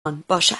باشد.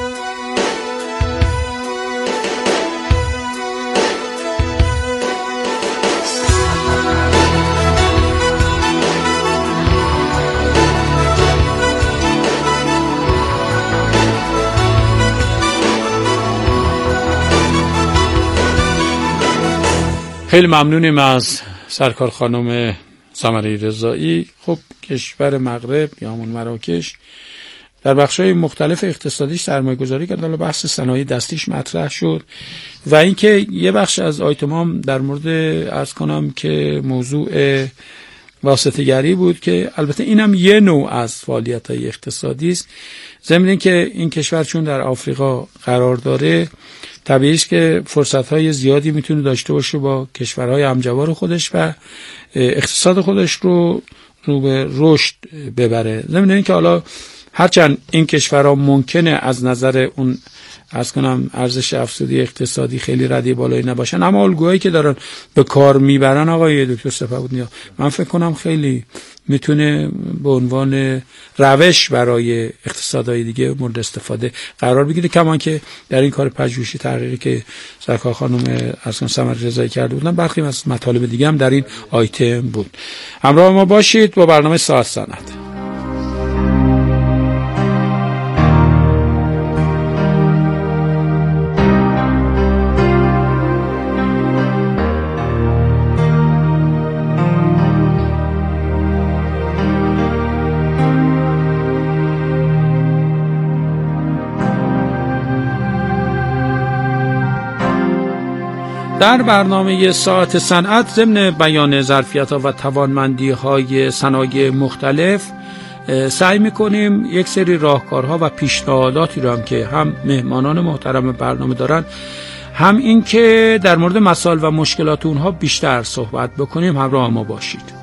خیلی ممنونیم از سرکار خانم سمره رضایی. خب کشور مغرب یا همون مراکش در بخش‌های مختلف اقتصادیش سرمایه‌گذاری کرد. حالا بحث صنایع دستیش مطرح شد و اینکه یه بخش از آیتمام در مورد عرض کنم که موضوع واسطه‌گری بود که البته اینم یه نوع از فعالیت‌های اقتصادی است. ضمن اینکه این کشور چون در آفریقا قرار داره طبیعیه است که فرصت‌های زیادی میتونه داشته باشه با کشورهای همجوار خودش و اقتصاد خودش رو به رشد ببره. ضمن اینکه حالا هرچند این کشورها ممکنه از نظر اون عرض کنم ارزش افزوده اقتصادی خیلی رده بالایی نباشن، اما الگوهایی که دارن به کار میبرن آقای دکتر صفابودنیا من فکر کنم خیلی میتونه به عنوان روش برای اقتصادهای دیگه مورد استفاده قرار بگیره. کما که در این کار پژوهشی تحقیقی که سرکار خانم اصلا سمره رضایی کرده بودن برخی از مطالب دیگه هم در این آیتم بود. همراه ما باشید با برنامه ساعت صنعت. در برنامه ساعت صنعت ضمن بیان ظرفیت‌ها و توانمندی‌های صنایع مختلف سعی می‌کنیم یک سری راهکارها و پیشنهاداتی رو هم که هم مهمانان محترم برنامه دارن هم این که در مورد مسائل و مشکلات اونها بیشتر صحبت بکنیم. همراه ما باشید.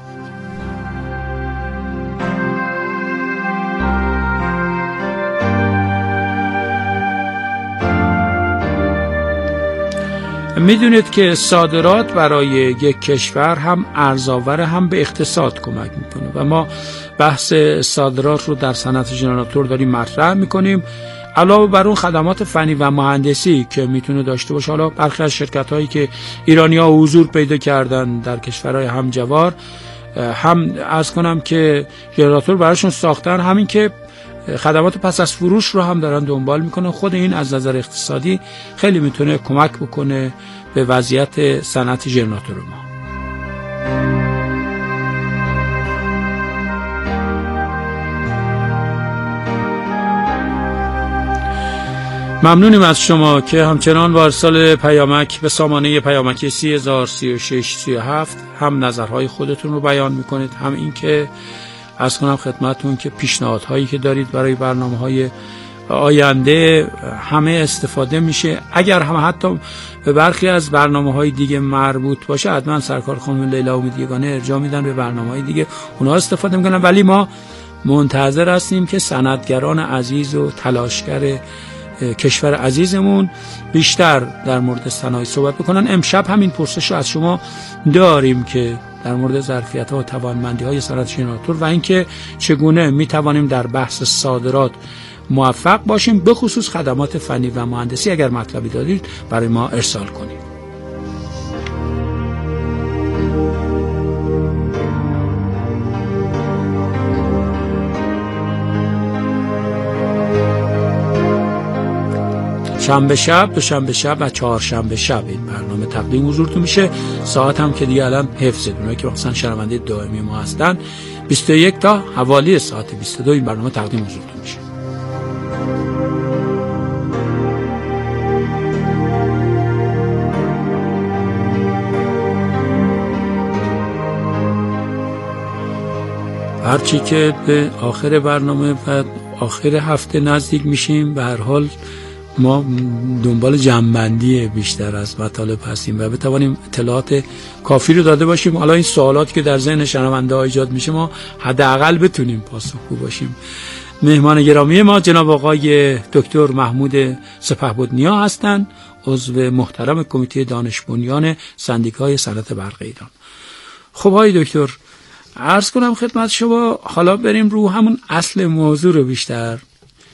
میدونید که صادرات برای یک کشور هم ارزآور هم به اقتصاد کمک میکنه و ما بحث صادرات رو در صنعت ژنراتور داریم مطرح میکنیم. علاوه بر اون خدمات فنی و مهندسی که میتونه داشته باشه، حالا برخی از شرکت هایی که ایرانی‌ها حضور پیدا کردن در کشورهای همجوار هم عرض کنم که ژنراتور براشون ساختن، همین که خدمات پس از فروش رو هم دارن دنبال میکنن. خود این از نظر اقتصادی خیلی میتونه کمک بکنه به وضعیت صنعت ژنراتور ما. ممنونیم از شما که همچنان با ارسال پیامک به سامانه پیامکی 303637 هم نظرهای خودتون رو بیان میکنید، هم این که عرض کنم خدمتون که پیشنهادهایی که دارید برای برنامه‌های آینده همه استفاده میشه. اگر هم حتی به برخی از برنامه‌های دیگه مربوط باشه حتما سرکار خانم لیلا امیدیگانه ارجاع میدن به برنامه‌های دیگه، اونها استفاده میکنن. ولی ما منتظر هستیم که صنعتگران عزیز و تلاشگر کشور عزیزمون بیشتر در مورد صنایع صحبت بکنن. امشب همین پرسش رو از شما داریم که در مورد ظرفیت‌ها و توانمندی‌های صنعت ژنراتور و اینکه چگونه می‌توانیم در بحث صادرات موفق باشیم، به خصوص خدمات فنی و مهندسی. اگر مطلبی دارید برای ما ارسال کنید. شنبه شب، دوشنبه شب و چهارشنبه شب این برنامه تقدیم حضورتون میشه. ساعت هم که دیگه الان حفظه، اونایی که مثلا شنونده دائمی ما هستن 21 تا حوالی ساعت 22 این برنامه تقدیم حضورتون میشه. هرچی که به آخر برنامه و آخر هفته نزدیک میشیم، به هر حال ما دنبال جمع‌بندی بیشتر از مطالب هستیم و بتوانیم اطلاعات کافی رو داده باشیم. حالا این سوالاتی که در ذهن شنونده ها ایجاد میشه ما حداقل بتونیم پاسخگو باشیم. مهمان گرامی ما جناب آقای دکتر محمود سپهبدنیا هستند، عضو محترم کمیته دانش بنیان سندیکای صنعت برق ایران. خب آقای دکتر عرض کنم خدمت شما، حالا بریم رو همون اصل موضوع رو بیشتر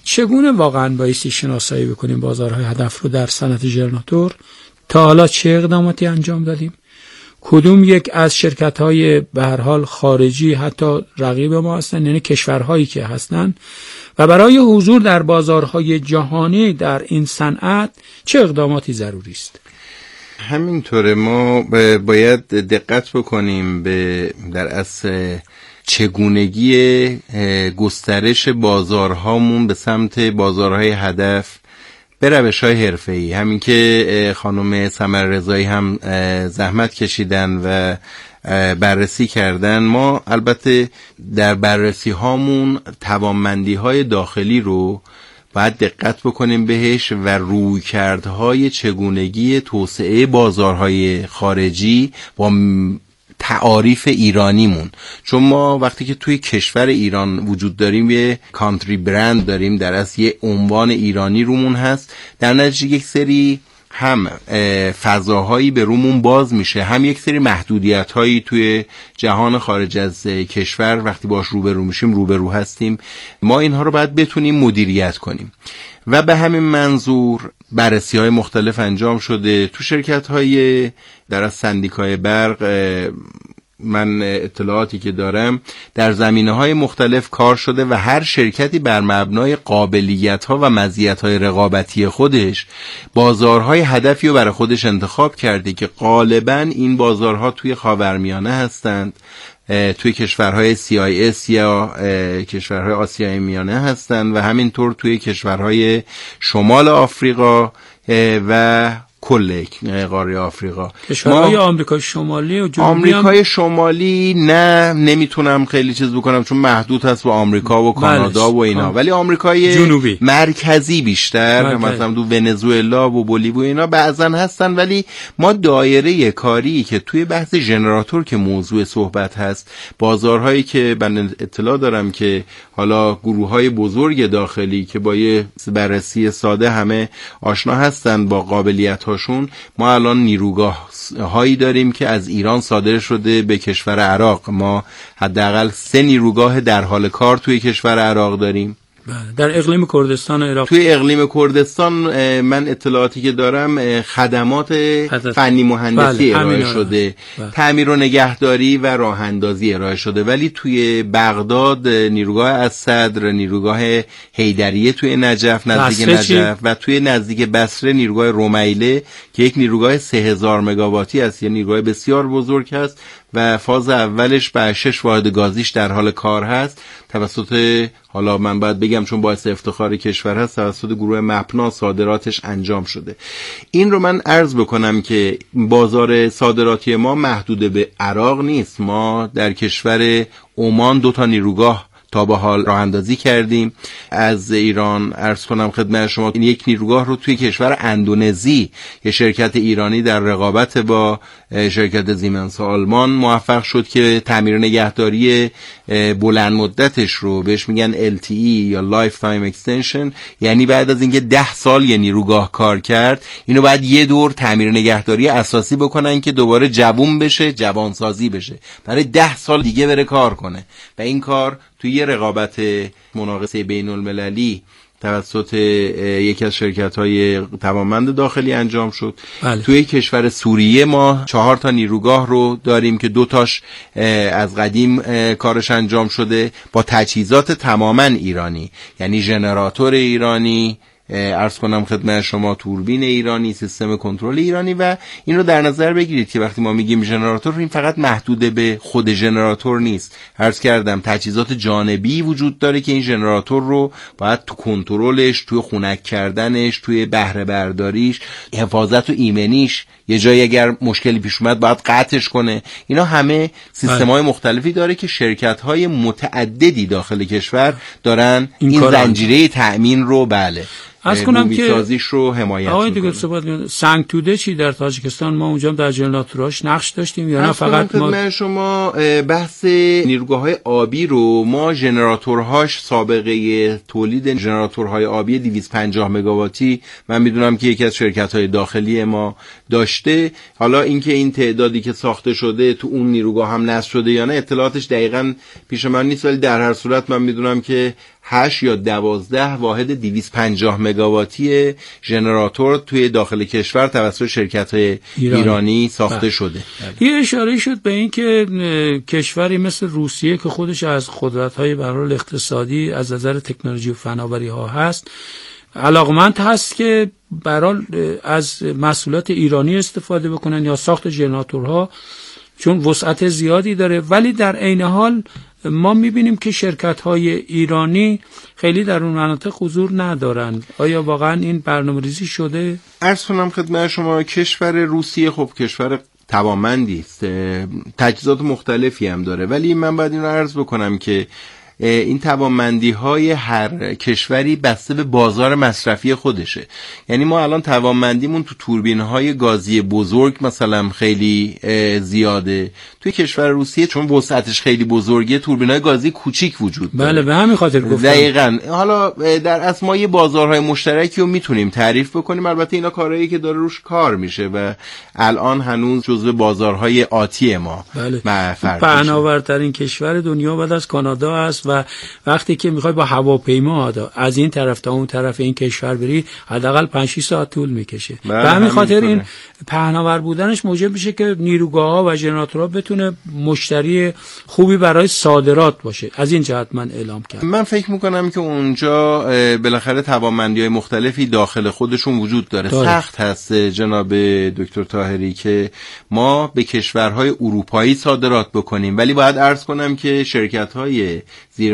چگونه واقعا بایستی شناسایی بکنیم بازارهای هدف رو در صنعت ژنراتور؟ تا حالا چه اقداماتی انجام دادیم؟ کدوم یک از شرکت‌های به هر حال خارجی حتی رقیب ما هستن، یعنی کشورهایی که هستن، و برای حضور در بازارهای جهانی در این صنعت چه اقداماتی ضروری است؟ همینطوره، ما باید دقت بکنیم به در اصل چگونگی گسترش بازارهامون به سمت بازارهای هدف به روش‌های حرفه‌ای. همین که خانم سمررضایی هم زحمت کشیدن و بررسی کردن، ما البته در بررسی هامون توانمندی های داخلی رو باید دقت بکنیم بهش و رویکردهای چگونگی توسعه بازارهای خارجی با تعاریف ایرانیمون. چون ما وقتی که توی کشور ایران وجود داریم یه کانتری برند داریم، در اصل یه عنوان ایرانی رومون هست، در نتیجه یک سری هم فضاهایی به رومون باز میشه، هم یک سری محدودیت‌هایی توی جهان خارج از کشور وقتی باش روبرو میشیم روبرو هستیم. ما اینها رو باید بتونیم مدیریت کنیم و به همین منظور بررسی‌های مختلف انجام شده تو شرکت‌های در از سندیکای برق. من اطلاعاتی که دارم در زمینه‌های مختلف کار شده و هر شرکتی بر مبنای قابلیت‌ها و مزیت‌های رقابتی خودش بازارهای هدفی رو برای خودش انتخاب کرده که غالباً این بازارها توی خاورمیانه هستند، توی کشورهای CIS یا کشورهای آسیای میانه هستند و همینطور توی کشورهای شمال آفریقا و کل قاره آفریقا. کشورهای آمریکای شمالی و جنوبی آمریکای شمالی نمیتونم خیلی چیز بکنم چون محدود هست با آمریکا و کانادا و اینا، ولی آمریکای جنوبی مرکزی بیشتر مثلا تو ونزوئلا و بولیوی اینا بعضن هستن. ولی ما دایره کاری که توی بحث ژنراتور که موضوع صحبت هست، بازارهایی که من اطلاع دارم که حالا گروه‌های بزرگ داخلی که با یه بررسی ساده همه آشنا هستن با قابلیت هاشون، ما الان نیروگاه هایی داریم که از ایران صادر شده به کشور عراق. ما حداقل 3 نیروگاه در حال کار توی کشور عراق داریم. در اقلیم کردستان عراق. توی اقلیم کردستان من اطلاعاتی که دارم خدمات فنی مهندسی ارائه شده، تعمیر و نگهداری و راه اندازی ارائه شده. ولی توی بغداد نیروگاه اسدر، نیروگاه حیدریه توی نجف نزدیک نجف و توی نزدیک بصره نیروگاه رمیله که یک نیروگاه 3000 مگاواتی است، یعنی نیروگاه بسیار بزرگ است و فاز اولش به 6 واحد گازیش در حال کار هست توسط، حالا من باید بگم چون باعث افتخار کشور هست، توسط گروه مپنا صادراتش انجام شده. این رو من عرض بکنم که بازار صادراتی ما محدود به عراق نیست. ما در کشور عمان 2 نیروگاه تا به حال راه اندازی کردیم. از ایران عرض کنم خدمت شما این یک نیروگاه رو توی کشور اندونزی یه شرکت ایرانی در رقابت با شرکت زیمنس آلمان موفق شد که تعمیر نگهداری بلند مدتش رو بهش میگن LTE یا Lifetime Extension، یعنی بعد از اینکه 10 سال یه نیروگاه کار کرد اینو بعد یه دور تعمیر نگهداری اساسی بکنن که دوباره جوون بشه، جوانسازی بشه، برای 10 سال دیگه بره کار کنه. و این کار توی یه رقابت مناقصه بین المللی توسط یکی از شرکت‌های توانمند داخلی انجام شد. توی کشور سوریه ما 4 نیروگاه رو داریم که 2 از قدیم کارش انجام شده با تجهیزات تماماً ایرانی، یعنی ژنراتور ایرانی، عرض کنم خدمت شما توربین ایرانی، سیستم کنترل ایرانی. و این رو در نظر بگیرید که وقتی ما میگیم ژنراتور، این فقط محدود به خود ژنراتور نیست. عرض کردم تجهیزات جانبی وجود داره که این ژنراتور رو باید تو کنترلش، توی خنک کردنش، توی بهره برداریش، حفاظت و ایمنیش، یه جایی اگر مشکلی پیش اومد باید قطعش کنه. اینا همه سیستم‌های مختلفی داره که شرکت‌های متعددی داخل کشور دارن این زنجیره تأمین رو از کنم که سازیش رو حمایت می‌کنه. آقای دیگه صحبت سنگ توده چی در تاجیکستان؟ ما اونجا در ژنراتورش نقش داشتیم یا نه فقط ما شما بحث نیروگاه‌های آبی رو، ما ژنراتورهاش سابقه تولید ژنراتورهای آبی 250 مگاواتی من میدونم که یکی از شرکت‌های داخلی ما داشته. حالا اینکه این تعدادی که ساخته شده تو اون نیروگاه هم نصب شده یا نه اطلاعاتش دقیقاً پیش من نیست، ولی در هر صورت من میدونم که 8 یا 12 واحد 250 مگاواتی ژنراتور توی داخل کشور توسط شرکت‌های ایرانی ساخته شده. یه اشاره شد به این که کشوری مثل روسیه که خودش از قدرت‌های به هر حال اقتصادی از نظر تکنولوژی و فناوری‌ها هست، علاقمند هست که به هر حال از محصولات ایرانی استفاده بکنن یا ساخت ژنراتورها، چون وسعت زیادی داره. ولی در عین حال ما میبینیم که شرکت‌های ایرانی خیلی در اون مناطق حضور ندارن. آیا واقعا این برنامه‌ریزی شده؟ عرض کنم خدمت شما کشور روسیه خب کشور توانمندی است، تجهیزات مختلفی هم داره، ولی من باید این رو عرض بکنم که این توانمندی‌های هر کشوری بسته به بازار مصرفی خودشه. یعنی ما الان توانمندیمون تو توربین‌های گازی بزرگ مثلا خیلی زیاده. توی کشور روسیه چون وسعتش خیلی بزرگه توربین‌های گازی کوچیک وجود داره. بله به همین خاطر گفتم. دقیقاً. حالا در اصل ما یه بازارهای مشترکی رو میتونیم تعریف بکنیم، البته اینا کارهایی که داره روش کار میشه و الان هنوز جزو بازارهای آتی ما. بله. پهناورترین کشور دنیا بعد از کانادا است و وقتی که میخوای با هواپیما از این طرف تا اون طرف این کشور بری حداقل 5-6 ساعت طول میکشه. به همین خاطر این پهناور بودنش موجب میشه که نیروگاه‌ها و ژنراتورها بتونه مشتری خوبی برای صادرات باشه. از این جهت من اعلام کردم. من فکر میکنم که اونجا بالاخره توانمندی‌های مختلفی داخل خودشون وجود داره. سخت هست جناب دکتر طاهری که ما به کشورهای اروپایی صادرات بکنیم، ولی باید عرض کنم که شرکت‌های زیر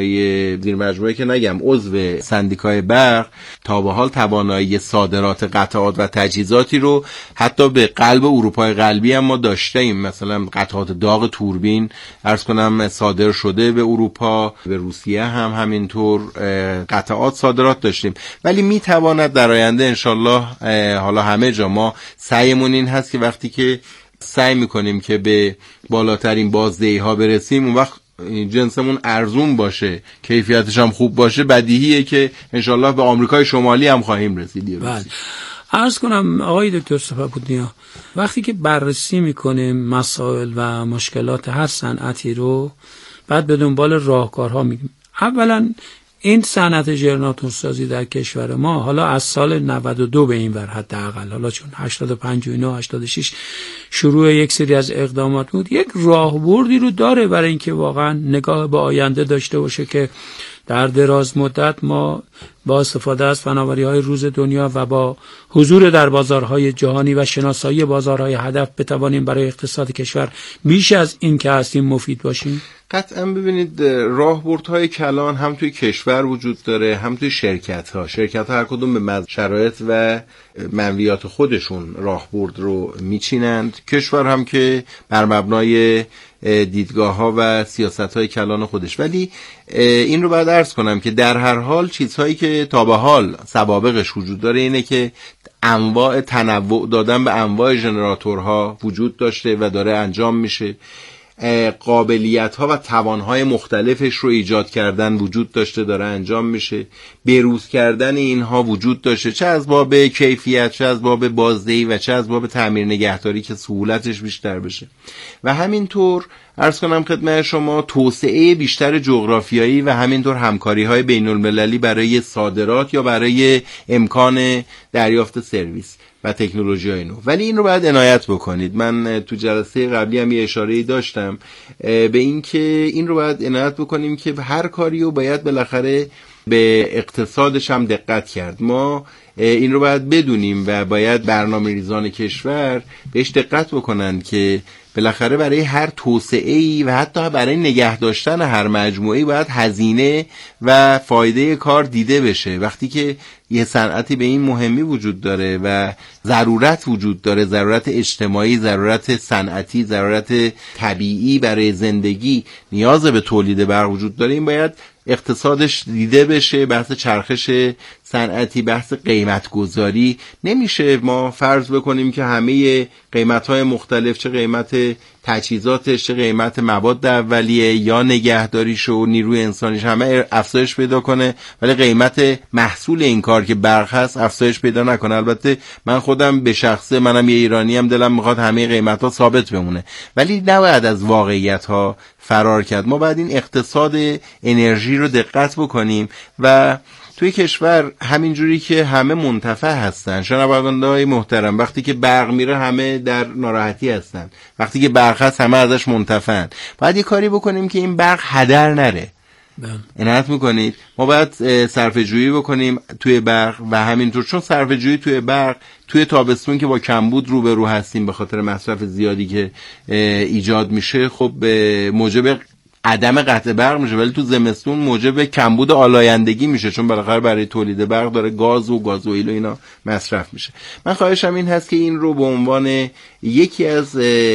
مجموعه که نگم عضو سندیکای برق تا به حال توانایی صادرات قطعات و تجهیزاتی رو حتی به قلب اروپای غربی هم ما داشتیم. مثلا قطعات داغ توربین عرض کنم صادر شده به اروپا، به روسیه هم همینطور قطعات صادرات داشتیم. ولی میتواند در آینده انشالله حالا همه جا ما سعیمون این هست که وقتی که سعی میکنیم که به بالاترین بازدهی ها برسیم اون وقت جنسمون ارزون باشه، کیفیتش هم خوب باشه، بدیهیه که انشالله به آمریکای شمالی هم خواهیم رسید. بله. عرض کنم آقای دکتر صفاپورنیا، وقتی که بررسی میکنیم مسائل و مشکلات هر صنعتی رو بعد به دنبال راهکارها میگیم. اولا این صنعت ژنراتورسازی در کشور ما حالا از سال 92 به این ور حداقل، حالا چون 85 و اینا 86 شروع یک سری از اقدامات بود، یک راهبردی رو داره برای اینکه واقعا نگاه به آینده داشته باشه که در دراز مدت ما با استفاده از فناوری‌های روز دنیا و با حضور در بازارهای جهانی و شناسایی بازارهای هدف بتوانیم برای اقتصاد کشور بیش از این که هستیم مفید باشیم. قطعا ببینید راهبردهای کلان هم توی کشور وجود داره هم توی شرکت‌ها هر کدوم به شرایط و منویات خودشون راهبرد رو میچینند. کشور هم که بر مبنای دیدگاه‌ها و سیاست‌های کلان خودش. ولی این رو باید عرض کنم که در هر حال چیزهایی که تا به حال سوابقش وجود داره اینه که انواع تنوع دادن به انواع ژنراتورها وجود داشته و داره انجام میشه. قابلیت‌ها و توان‌های مختلفش رو ایجاد کردن وجود داشته، داره انجام میشه. بروز کردن اینها وجود داشته، چه از باب کیفیت، چه از باب بازدهی و چه از باب تعمیر نگهداری که سهولتش بیشتر بشه. و همینطور عرض کنم خدمت شما توسعه بیشتر جغرافیایی و همینطور همکاری‌های بین‌المللی برای صادرات یا برای امکان دریافت سرویس و تکنولوژی‌های نو. ولی این رو باید عنایت بکنید. من تو جلسه قبلی هم یه اشاره‌ای داشتم به این که این رو باید عنایت بکنیم که هر کاری رو باید بالاخره به اقتصادش هم دقت کرد. ما این رو باید بدونیم و باید برنامه‌ریزان کشور بهش دقت بکنن که بالاخره برای هر توسعه‌ای و حتی برای نگه داشتن هر مجموعه‌ای باید هزینه و فایده کار دیده بشه. وقتی که یه صنعتی به این مهمی وجود داره و ضرورت وجود داره، ضرورت اجتماعی، ضرورت صنعتی، ضرورت طبیعی برای زندگی، نیاز به تولید برق وجود داره، این باید اقتصادش دیده بشه. بحث چرخش صنعتی، بحث قیمت گذاری، نمیشه ما فرض بکنیم که همه قیمت‌های مختلف، چه قیمت تجهیزاتش، چه قیمت مواد اولیه یا نگهداریش و نیروی انسانیش همه افزایش پیدا کنه، ولی قیمت محصول این کار که برق هست افزایش پیدا نکنه. البته من خودم به شخصه، منم یه ایرانی هم، دلم میخواد همه قیمت‌ها ثابت بمونه، ولی نباید از واقعیت‌ها فرار کرد. ما باید این اقتصاد انرژی رو دقت بکنیم و توی کشور همینجوری که همه منتفع هستن، شنونده‌های محترم، وقتی که برق میره همه در ناراحتی هستن، وقتی که برق هست همه ازش منتفعن. باید یه کاری بکنیم که این برق هدر نره. عنایت میکنید؟ ما باید صرفه‌جویی بکنیم توی برق و همینطور، چون صرفه‌جویی توی برق توی تابستون که با کمبود روبرو هستیم به خاطر مصرف زیادی که ایجاد میشه، خب موجب عدم قطع برق میشه، ولی تو زمستون موجب کمبود آلایندگی میشه، چون بالاخره برای تولید برق داره گاز و گازوئیل و اینا مصرف میشه. من خواهشم این هست که این رو به عنوان یکی از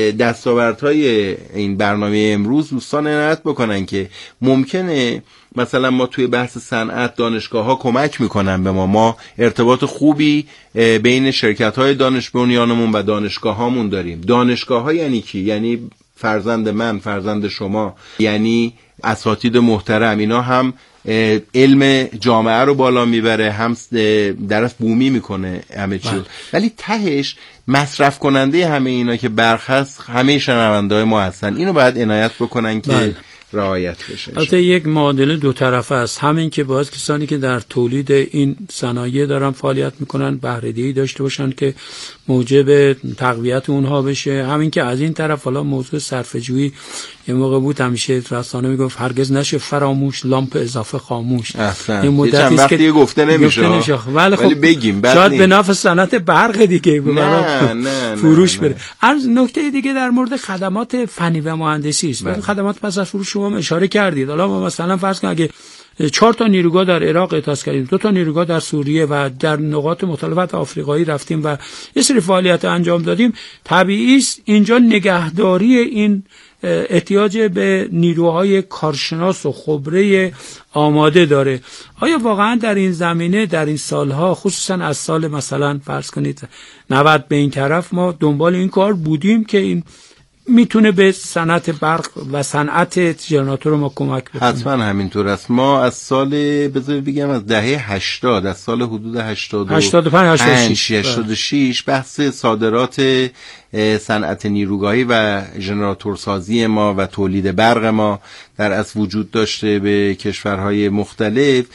دستاوردهای این برنامه امروز دوستان عنایت بکنن که ممکنه مثلا ما توی بحث صنعت دانشگاه‌ها کمک میکنن به ما ارتباط خوبی بین شرکت‌های دانش بنیانمون و دانشگاه‌هامون داریم. دانشگاه‌ها یعنی کی؟ یعنی فرزند من، فرزند شما، یعنی اساتید محترم. اینا هم علم جامعه رو بالا میبره، هم درس بومی میکنه همه چی، ولی تهش مصرف کننده همه اینا که برق هست همه شنونده‌های ما هستن. اینو باید عنایت بکنن که رعایت بشه. البته یک معادله دو طرفه است، همین که باز کسانی که در تولید این صنایع دارن فعالیت میکنن بهره‌دهی داشته باشن که موجب تقویت اونها بشه، همین که از این طرف حالا موضوع صرفه‌جویی یه موقع بود همیشه رسانه میگفت هرگز نشه فراموش، لامپ اضافه خاموش. این مدتی است که گفته نمیشه، ولی خب بگیم شاید به نفع صنعت برق دیگه نه فروش بره. از نکته دیگه در مورد خدمات فنی و مهندسی است. به خدمات پس از فروش شما اشاره کردید. حالا ما مثلا فرض کنیم اگه 4 تا نیروگاه در عراق احداث کردیم، 2 تا نیروگاه در سوریه و در نقاط مختلف آفریقایی رفتیم و یه سری فعالیت انجام دادیم، طبیعی است اینجا نگهداری این احتیاج به نیروهای کارشناس و خبره آماده داره. آیا واقعا در این زمینه در این سالها، خصوصا از سال مثلا فرض کنید 90 به این طرف، ما دنبال این کار بودیم که این میتونه به صنعت برق و صنعت ژنراتور ما کمک بکنه؟ حتما همینطور است. ما از سال بذارید بگم از دهه 80، از سال حدود 86 بحث صادرات صنعت نیروگاهی و ژنراتورسازی ما و تولید برق ما در اصل وجود داشته به کشورهای مختلف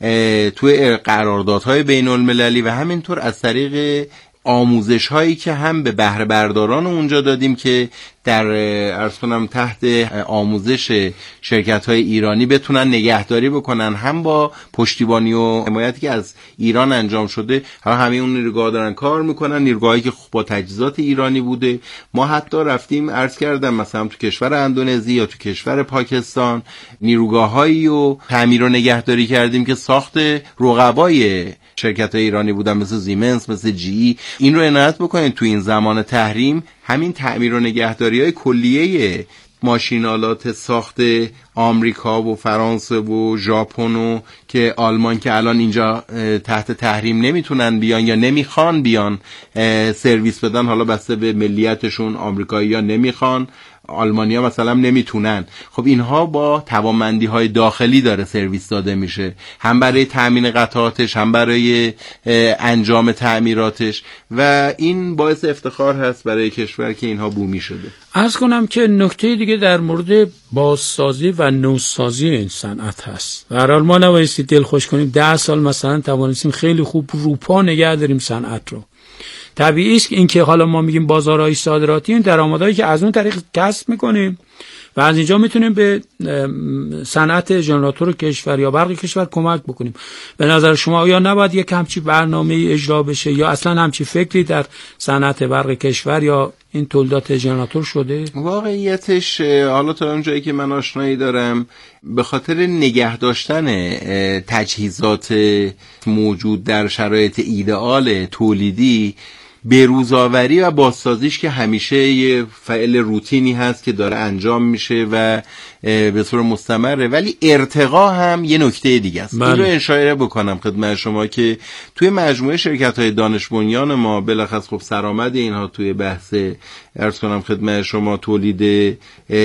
توی قراردادهای بین المللی و همینطور از طریق آموزش هایی که هم به بهره برداران اونجا دادیم که در عرض کنم تحت آموزش شرکت های ایرانی بتونن نگهداری بکنن، هم با پشتیبانی و حمایتی که از ایران انجام شده همه اون نیروگاه دارن کار میکنن، نیروگاهی که با تجهیزات ایرانی بوده. ما حتی رفتیم عرض کردم مثلا تو کشور اندونزی یا تو کشور پاکستان نیروگاهایی و تعمیر و نگهداری کردیم که ساخت رقبای شرکت ایرانی بودن، مثل زیمنس، مثل جی. این رو عنایت بکنید تو این زمان تحریم همین تعمیر و نگهداری های کلیه ماشینالات ساخت آمریکا و فرانسه و ژاپن و که آلمان که الان اینجا تحت تحریم نمیتونن بیان یا نمیخوان بیان سرویس بدن، حالا بسته به ملیتشون، آمریکایی‌ها نمیخوان، آلمانیا مثلا نمیتونن. خب اینها با توانمندی های داخلی داره سرویس داده میشه، هم برای تامین قطعاتش هم برای انجام تعمیراتش، و این باعث افتخار هست برای کشور که اینها بومی شده. عرض کنم که نکته دیگه در مورد بازسازی و نوسازی این صنعت هست. به هر حال ما نبایستی دل خوش کنیم 10 سال مثلا توانستیم خیلی خوب روپا نگه داریم صنعت رو. طبیعی است که این که حالا ما میگیم بازارهای صادراتی، این درآمدهایی که از اون طریق کسب میکنیم و از اینجا میتونیم به صنعت ژنراتور کشور یا برق کشور کمک بکنیم. به نظر شما آیا نباید یک همچی برنامه اجرا بشه یا اصلا همچی فکری در صنعت برق کشور یا این تولیدات ژنراتور شده؟ واقعیتش حالا تا اون جایی که من آشنایی دارم به خاطر نگه داشتن تجهیزات موجود در شرایط ایدئال تولیدی بروزآوری و بازسازیش که همیشه یه فعل روتینی هست که داره انجام میشه و به صورت مستمره، ولی ارتقا هم یه نکته دیگه است. این رو اشاره بکنم خدمت شما که توی مجموعه شرکت‌های دانش بنیان ما بلخص خب سرآمد اینها توی بحث عرض کنم خدمت شما تولید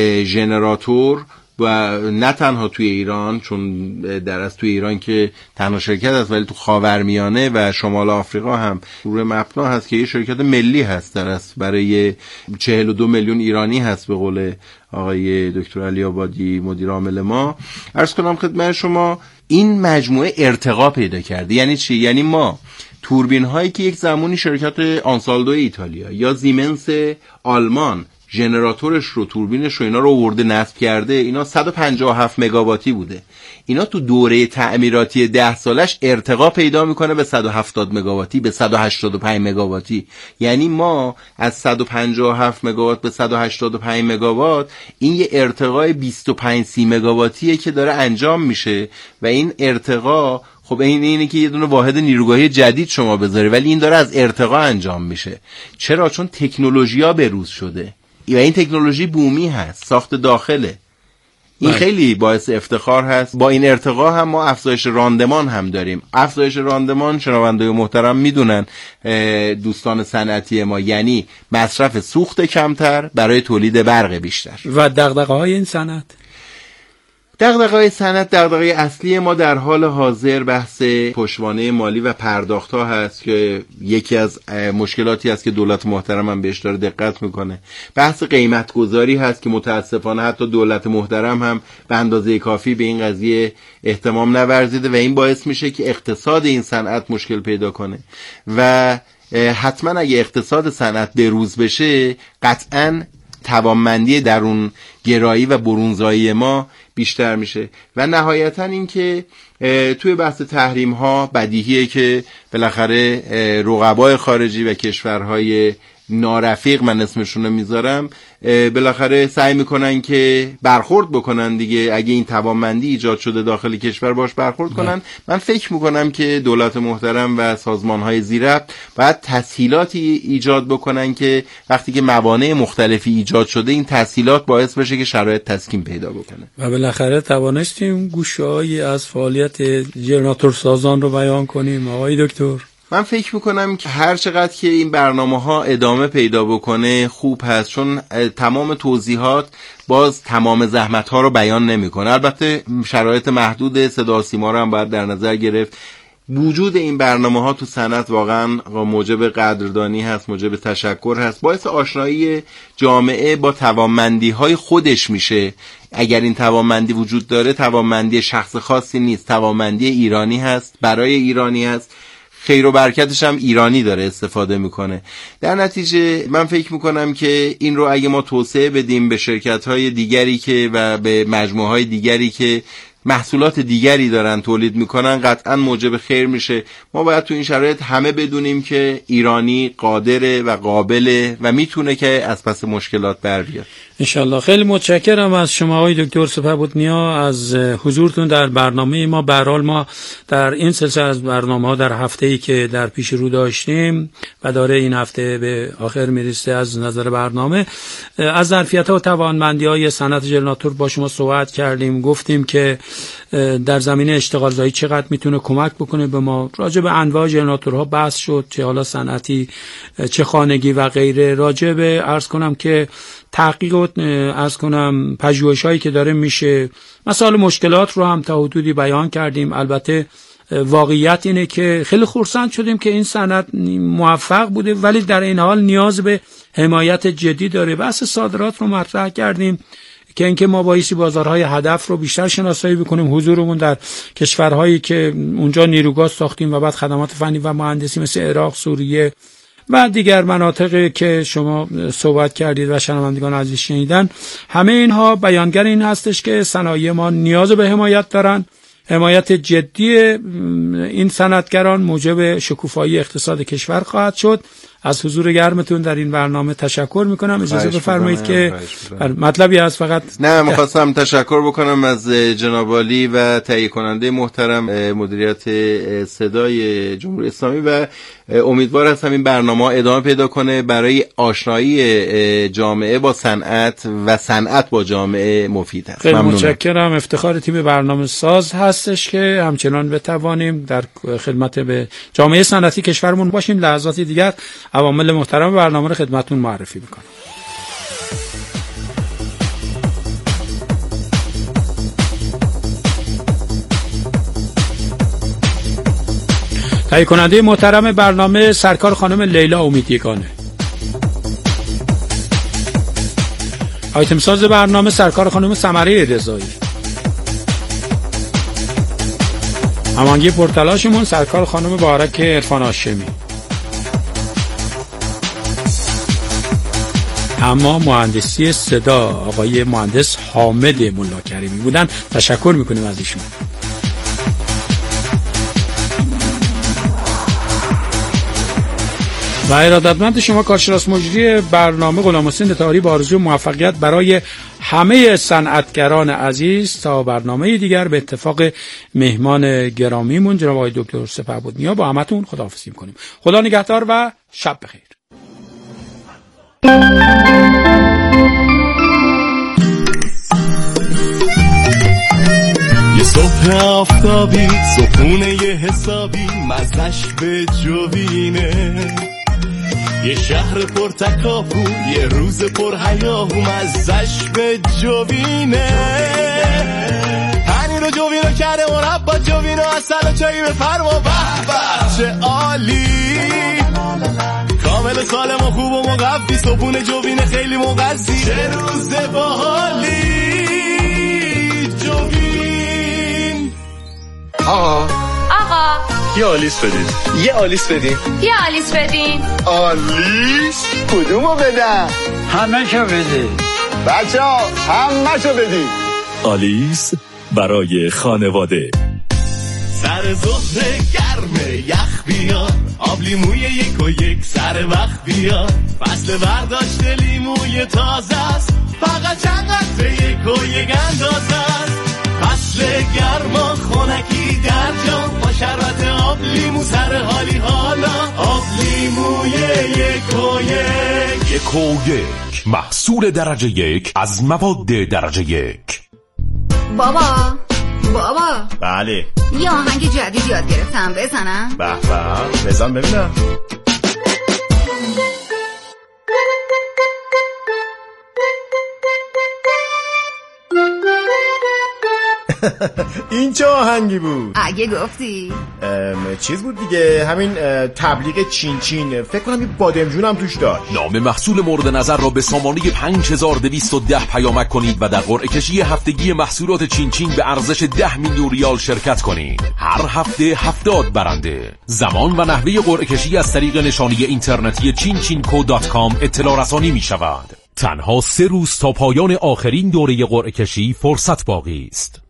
ژنراتور و نه تنها توی ایران، چون در از توی ایران که تنها شرکت است، ولی تو خاورمیانه و شمال آفریقا هم روی مبنا هست که یه شرکت ملی هست در از برای 42 میلیون ایرانی هست به قول آقای دکتر علی آبادی مدیر عامل ما. عرض کنم خدمت شما این مجموعه ارتقا پیدا کرده. یعنی چی؟ یعنی ما توربین هایی که یک زمانی شرکت آنسالدو ایتالیا یا زیمنس آلمان ژنراتورش رو توربینش رو اینا رو آورده نصب کرده، اینا 157 مگاواتی بوده، اینا تو دوره تعمیراتی 10 سالش ارتقا پیدا میکنه به 170 مگاواتی، به 185 مگاواتی. یعنی ما از 157 مگاوات به 185 مگاوات این یه ارتقای 25-30 مگاواتیه که داره انجام میشه و این ارتقا خب اینه که یه دونه واحد نیروگاهی جدید شما بذاری، ولی این داره از ارتقا انجام میشه. چرا؟ چون تکنولوژی‌ها بروز شده و این تکنولوژی بومی هست، ساخت داخله. این خیلی باعث افتخار هست. با این ارتقا هم ما افزایش راندمان هم داریم. افزایش راندمان شنوندگان محترم میدونن دوستان صنعتی ما، یعنی مصرف سوخت کمتر برای تولید برق بیشتر. و دغدغه‌های این صنعت، دغدغه‌های صنعت، دغدغه اصلی ما در حال حاضر بحث پشتوانه مالی و پرداخت‌ها هست که یکی از مشکلاتی است که دولت محترم هم بهش داره دقت میکنه. بحث قیمت گذاری هست که متاسفانه حتی دولت محترم هم به اندازه کافی به این قضیه اهتمام نورزیده و این باعث میشه که اقتصاد این صنعت مشکل پیدا کنه و حتما اگه اقتصاد صنعت بروز بشه قطعاً توانمندی درون گرایی و برونزایی ما بیشتر میشه. و نهایتا این که توی بحث تحریم ها بدیهیه که بالاخره رقبای خارجی و کشورهای نارفیق، من اسمشون رو میذارم، بالاخره سعی میکنن که برخورد بکنن دیگه. اگه این توانمندی ایجاد شده داخل کشور باش برخورد کنن، من فکر میکنم که دولت محترم و سازمانهای زیربط باید تسهیلاتی ایجاد بکنن که وقتی که موانع مختلفی ایجاد شده این تسهیلات باعث بشه که شرایط تسکین پیدا بکنه. و بالاخره توانستیم گوشه‌ای از فعالیت ژنراتور سازان رو بیان کنیم. آقای دکتر، من فکر میکنم که هر چقدر که این برنامه ها ادامه پیدا بکنه خوب هست، چون تمام توضیحات باز تمام زحمت ها رو بیان نمیکنه. البته شرایط محدود صدا و سیما رو هم باید در نظر گرفت. وجود این برنامه ها تو صنعت واقعا موجب قدردانی هست، موجب تشکر هست، باعث آشنایی جامعه با توانمندی های خودش میشه. اگر این توانمندی وجود داره، توانمندی شخص خاصی نیست، توانمندی ایرانی هست، برای ایرانی هست، خیر و برکتش هم ایرانی داره استفاده میکنه. در نتیجه من فکر میکنم که این رو اگه ما توسعه بدیم به شرکت‌های دیگری که و به مجموعه‌های دیگری که محصولات دیگری دارن تولید میکنن، قطعا موجب خیر میشه. ما باید تو این شرایط همه بدونیم که ایرانی قادره و قابله و میتونه که از پس مشکلات بر بیاد. انشالله. خیلی متشکرم از شما آقای دکتر سپهبدنیا از حضورتون در برنامه ما. به هر حال ما در این سلسله از برنامه‌ها در هفته‌ای که در پیش رو داشتیم و داره این هفته به آخر میرسه، از نظر برنامه از ظرفیت‌ها و توانمندی‌های صنعت ژنراتور با شما صحبت کردیم. گفتیم که در زمینه اشتغال زایی چقدر میتونه کمک بکنه به ما. راجع به انواع ژنراتورها بحث شد، چه حالا صنعتی چه خانگی و غیره. راجع به عرض کنم که تحقیق و عرض کنم پژوهش‌هایی که داره میشه، مسائل مشکلات رو هم تا حدودی بیان کردیم. البته واقعیت اینه که خیلی خرسند شدیم که این صنعت موفق بوده، ولی در این حال نیاز به حمایت جدی داره. بحث صادرات رو مطرح کردیم که اینکه ما بایستی بازارهای هدف رو بیشتر شناسایی بکنیم. حضورمون در کشورهایی که اونجا نیروگاز ساختیم و بعد خدمات فنی و مهندسی مثل عراق، سوریه و دیگر مناطقی که شما صحبت کردید و شنوندگان عزیز شنیدن، همه اینها بیانگر این هستش که صنایع ما نیاز به حمایت دارن. حمایت جدی این صنعتگران موجب شکوفایی اقتصاد کشور خواهد شد از حضور گرمتون در این برنامه تشکر میکنم. اجازه بفرمایید که مطلبی هست فقط میخواستم تشکر بکنم از جناب عالی و تهیه کننده محترم مدیریت صدای جمهوری اسلامی و امیدوار هستم این برنامه ادامه پیدا کنه برای آشنایی جامعه با صنعت و صنعت با جامعه مفید است. خیلی متشکرم. افتخار تیم برنامه ساز هستش که همچنان بتوانیم در خدمت به جامعه صنعتی کشورمون باشیم. لحظاتی دیگر عوامل محترم برنامه رو خدمتتون معرفی میکنم. تهیه کننده محترم برنامه سرکار خانم لیلا امیدیگانه. آیتم ساز برنامه سرکار خانم سمره رضایی. همانگی پرتلاشمون سرکار خانم بارک عرفان هاشمی. اما مهندسی صدا آقای مهندس حامد ملا کریمی بودن. تشکر میکنیم از ایشون. و ارادتمند شما کارشناس مجری برنامه غلام حسین طاهری با آرزوی موفقیت برای همه صنعتگران عزیز تا برنامه دیگر به اتفاق مهمان گرامیمون جناب آقای دکتر سپهبدنیا با همتون خداحافظی می‌کنیم. خدا نگهدار و شب بخیر. یه صبح آفتابی صبحونه یه حسابی مزش به جوینه، یه شهر پر تکاپو یه روز پر هیاهو مزش به جوینه، پنیر و جوینو کرده مربا جوینو اصل و چایی به فرما به چه عالی، کامل سالم و خوب و مقوی صبحونه جوینه خیلی مغذی، چه روز باحالی جوین. آقا یه آلیس بدین. یه آلیس بدین. یه آلیس بدین. آلیس؟ کدومو بدم؟ همه شو بدین بچه ها، همه شو بدین. آلیس برای خانواده. سر ظهر گرمه یخ بیار، آب لیموی یک و یک سر وقت بیار، فصل برداشت لیموی تازه است، فقط چند قطره یک و یک اندازه است، فصل گرما خونکی در جام با شربت آب لیمو سر حالی حالا، آب لیموی یک و یک. یک و یک محصول درجه یک از مواد درجه یک. بابا بله یه آهنگ جدید یاد گرفتم، بزنم؟ به بزن ببینم. این چه آهنگی بود؟ اگه گفتی چیز بود دیگه، همین تبلیغ چین چین، فکر کنم این بادمجون هم توش داشت. نام محصول مورد نظر را به سامانه 5210 پیامک کنید و در قرعه کشی هفتگی محصولات چین چین به ارزش 10 میلیون ریال شرکت کنید. هر هفته 70 برنده. زمان و نحوه قرعه کشی از طریق نشانی اینترنتی chinchinco.com اطلاع رسانی می شود. تنها 3 روز تا پایان آخرین دوره قرعه کشی فرصت باقی است.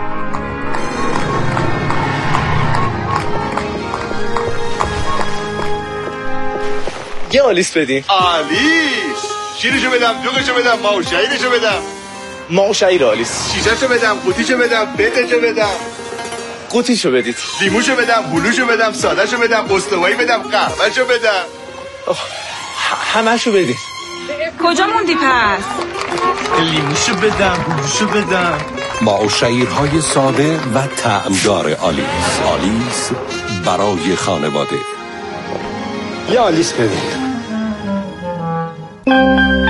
یه آلیس بدین. آلیس؟ شیرشو بدم، دوغشو بدم، ماوشاییرشو بدم. ماوشاییر آلیس. شیشهشو بدم، قوطیشو بدم، بتشو بدم. قوطیشو بدید. لیموشو بدم، هلوشو بدم، سادهشو بدم، استوایی بدم، قهوه‌شو بدم. همه‌شو بدید. کجا موندی پس؟ لیموشو بدم، هلوشو بدم. ماوشاییرهای ساده و طعمدار آلیس. آلیس برای خانواده. یه آلیس بدید.